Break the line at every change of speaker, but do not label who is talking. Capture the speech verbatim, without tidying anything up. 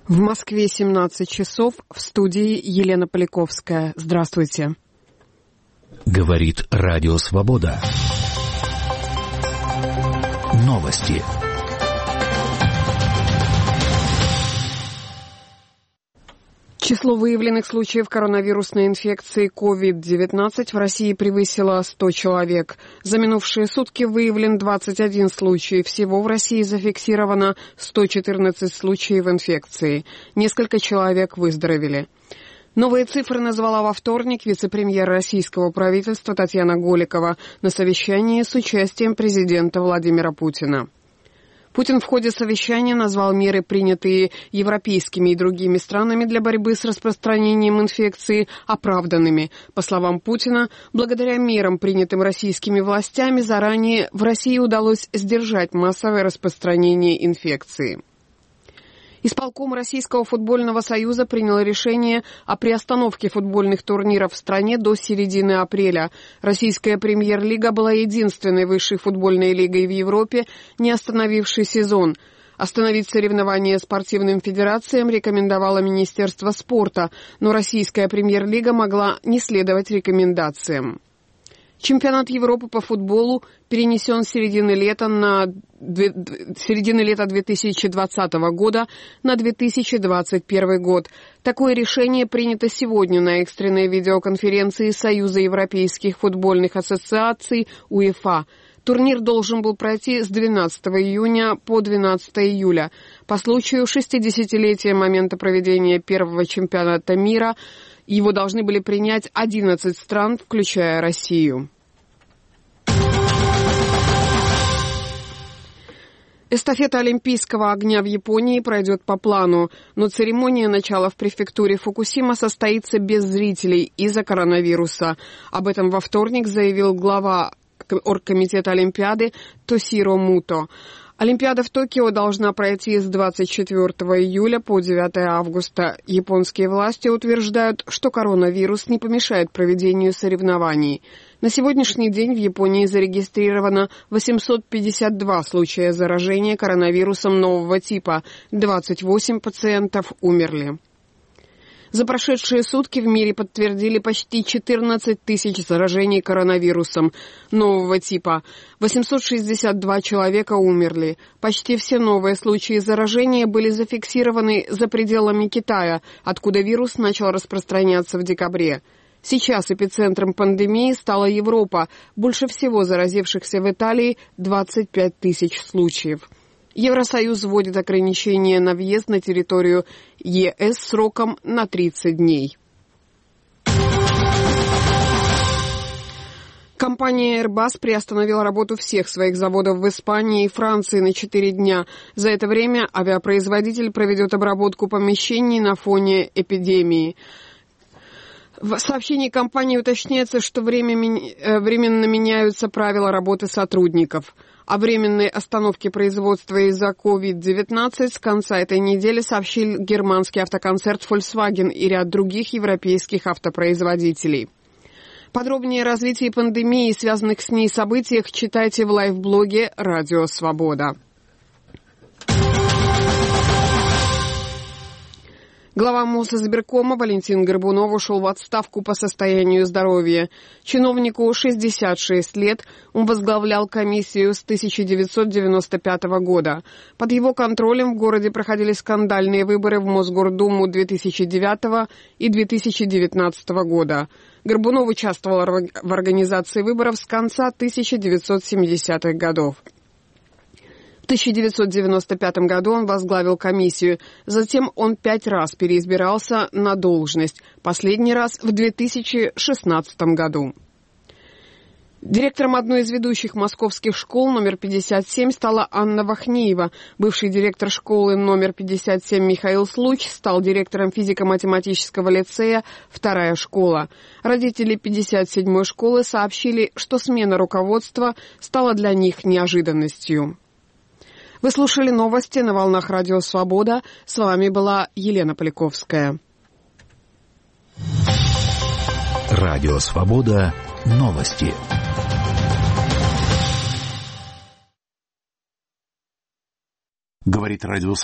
В Москве семнадцать часов, в студии Елена Поляковская. Здравствуйте.
Говорит Радио Свобода. Новости.
Число выявленных случаев коронавирусной инфекции ковид девятнадцать в России превысило сто человек. За минувшие сутки выявлен двадцать один случай. Всего в России зафиксировано сто четырнадцать случаев инфекции. Несколько человек выздоровели. Новые цифры назвала во вторник вице-премьер российского правительства Татьяна Голикова на совещании с участием президента Владимира Путина. Путин в ходе совещания назвал меры, принятые европейскими и другими странами для борьбы с распространением инфекции, оправданными. По словам Путина, благодаря мерам, принятым российскими властями, заранее в России удалось сдержать массовое распространение инфекции. Исполком Российского футбольного союза принял решение о приостановке футбольных турниров в стране до середины апреля. Российская премьер-лига была единственной высшей футбольной лигой в Европе, не остановившей сезон. Остановить соревнования спортивным федерациям рекомендовало Министерство спорта, но Российская премьер-лига могла не следовать рекомендациям. Чемпионат Европы по футболу перенесен с середины лета, на... середины лета две тысячи двадцатого года на две тысячи двадцать первый год. Такое решение принято сегодня на экстренной видеоконференции Союза европейских футбольных ассоциаций УЕФА. Турнир должен был пройти с двенадцатого июня по двенадцатое июля. По случаю шестидесятилетия момента проведения первого чемпионата мира его должны были принять одиннадцать стран, включая Россию. Эстафета Олимпийского огня в Японии пройдет по плану, но церемония начала в префектуре Фукусима состоится без зрителей из-за коронавируса. Об этом во вторник заявил глава оргкомитета Олимпиады Тосиро Муто. Олимпиада в Токио должна пройти с двадцать четвёртого июля по девятое августа. Японские власти утверждают, что коронавирус не помешает проведению соревнований. На сегодняшний день в Японии зарегистрировано восемьсот пятьдесят два случая заражения коронавирусом нового типа. двадцать восемь пациентов умерли. За прошедшие сутки в мире подтвердили почти четырнадцать тысяч заражений коронавирусом нового типа. восемьсот шестьдесят два человека умерли. Почти все новые случаи заражения были зафиксированы за пределами Китая, откуда вирус начал распространяться в декабре. Сейчас эпицентром пандемии стала Европа. Больше всего заразившихся в Италии двадцать пять тысяч случаев. Евросоюз вводит ограничения на въезд на территорию ЕС сроком на тридцать дней. Компания Airbus приостановила работу всех своих заводов в Испании и Франции на четыре дня. За это время авиапроизводитель проведет обработку помещений на фоне эпидемии. В сообщении компании уточняется, что время, временно меняются правила работы сотрудников. О временной остановке производства из-за ковид девятнадцать с конца этой недели сообщил германский автоконцерн Volkswagen и ряд других европейских автопроизводителей. Подробнее о развитии пандемии и связанных с ней событиях читайте в лайв-блоге «Радио Свобода». Глава Мосизбиркома Валентин Горбунов ушел в отставку по состоянию здоровья. Чиновнику шестьдесят шесть лет, он возглавлял комиссию с тысяча девятьсот девяносто пятого года. Под его контролем в городе проходили скандальные выборы в Мосгордуму две тысячи девятого и две тысячи девятнадцатого года. Горбунов участвовал в организации выборов с конца тысяча девятьсот семидесятых годов. В тысяча девятьсот девяносто пятом году он возглавил комиссию. Затем он пять раз переизбирался на должность. Последний раз в две тысячи шестнадцатом году. Директором одной из ведущих московских школ номер пятьдесят семь стала Анна Вахнеева. Бывший директор школы номер пятьдесят семь Михаил Случ стал директором физико-математического лицея «Вторая школа». Родители пятьдесят седьмой школы сообщили, что смена руководства стала для них неожиданностью. Вы слушали новости на волнах Радио Свобода. С вами была Елена Поляковская.
Радио Свобода. Новости. Говорит Радио Свобода.